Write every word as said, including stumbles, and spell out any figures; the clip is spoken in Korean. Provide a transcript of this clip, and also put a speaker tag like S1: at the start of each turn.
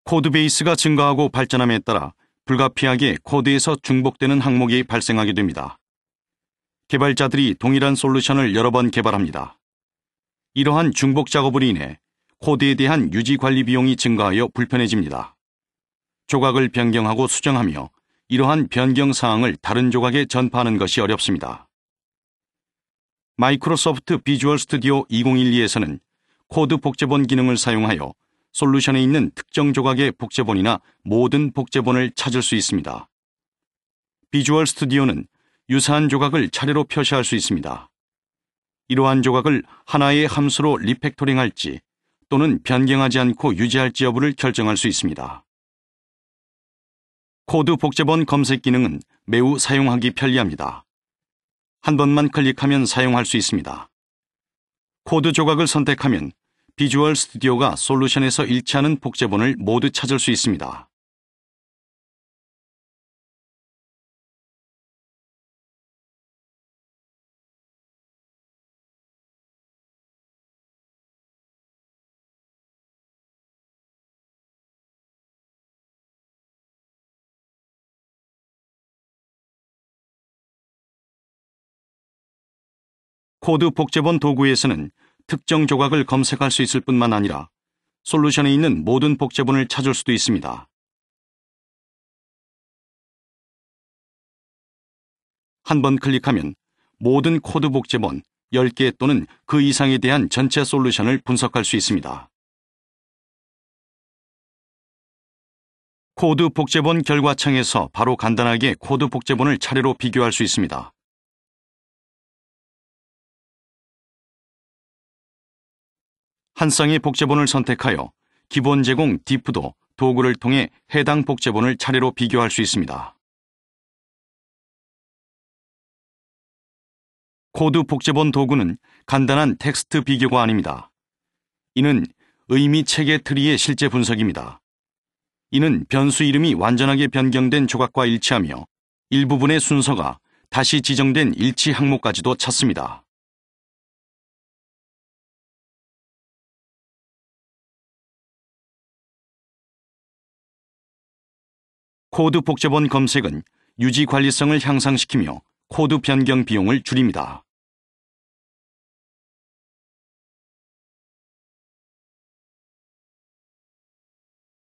S1: 코드베이스가 증가하고 발전함에 따라 불가피하게 코드에서 중복되는 항목이 발생하게 됩니다. 개발자들이 동일한 솔루션을 여러 번 개발합니다. 이러한 중복 작업으로 인해 코드에 대한 유지 관리 비용이 증가하여 불편해집니다. 조각을 변경하고 수정하며 이러한 변경 사항을 다른 조각에 전파하는 것이 어렵습니다. 마이크로소프트 비주얼 스튜디오 이천십이에서는 코드 복제본 기능을 사용하여 솔루션에 있는 특정 조각의 복제본이나 모든 복제본을 찾을 수 있습니다. 비주얼 스튜디오는 유사한 조각을 차례로 표시할 수 있습니다. 이러한 조각을 하나의 함수로 리팩토링할지 또는 변경하지 않고 유지할지 여부를 결정할 수 있습니다. 코드 복제본 검색 기능은 매우 사용하기 편리합니다. 한 번만 클릭하면 사용할 수 있습니다. 코드 조각을 선택하면 비주얼 스튜디오가 솔루션에서 일치하는 복제본을 모두 찾을 수 있습니다. 코드 복제본 도구에서는 특정 조각을 검색할 수 있을 뿐만 아니라 솔루션에 있는 모든 복제본을 찾을 수도 있습니다. 한 번 클릭하면 모든 코드 복제본 열 개 또는 그 이상에 대한 전체 솔루션을 분석할 수 있습니다. 코드 복제본 결과창에서 바로 간단하게 코드 복제본을 차례로 비교할 수 있습니다. 한 쌍의 복제본을 선택하여 기본 제공 diff도 도구를 통해 해당 복제본을 차례로 비교할 수 있습니다. 코드 복제본 도구는 간단한 텍스트 비교가 아닙니다. 이는 의미 체계 트리의 실제 분석입니다. 이는 변수 이름이 완전하게 변경된 조각과 일치하며 일부분의 순서가 다시 지정된 일치 항목까지도 찾습니다. 코드 복제본 검색은 유지 관리성을 향상시키며 코드 변경 비용을 줄입니다.